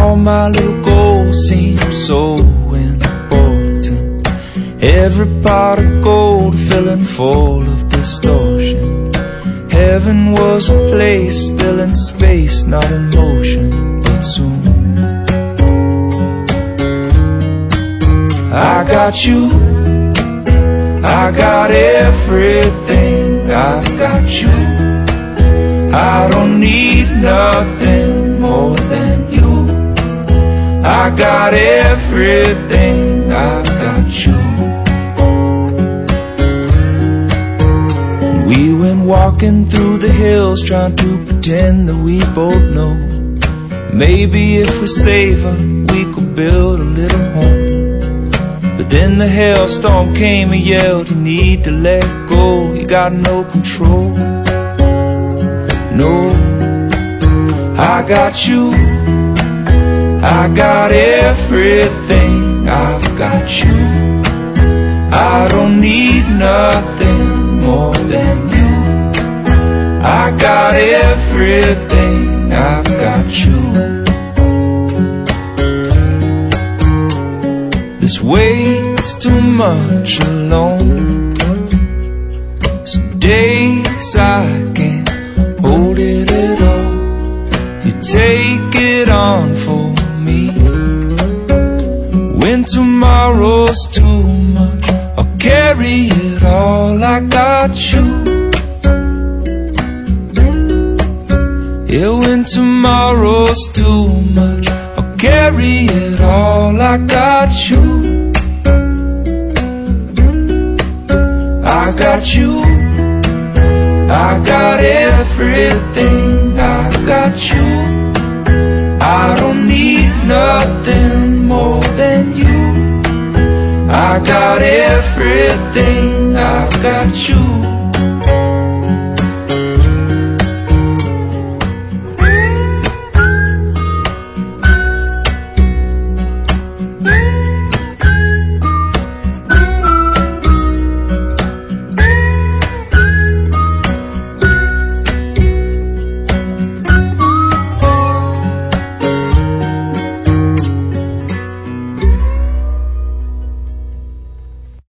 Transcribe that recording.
all my little goals seem so important. Every pot of gold filling full of distortion. Heaven was a place still in space, not in motion, but soon. I got you, I got everything, I've got you. I don't need nothing more than you. I got everything, I've got you. We went walking through the hills, trying to pretend that we both know. Maybe if we save her, we could build a little home. But then the hailstorm came and yelled, you need to let go, you got no control. No, I got you, I got everything, I've got you. I don't need nothing more than you. I got everything, I've got you. This weight's too much alone. Some days I can't hold it at all. You take it on for me. When tomorrow's too much, I'll carry it all. I got you. Yeah, when tomorrow's too much, I'll carry it all. I got you. I got you. I got everything, I got you. I don't need nothing more than you. I got everything, I've got you.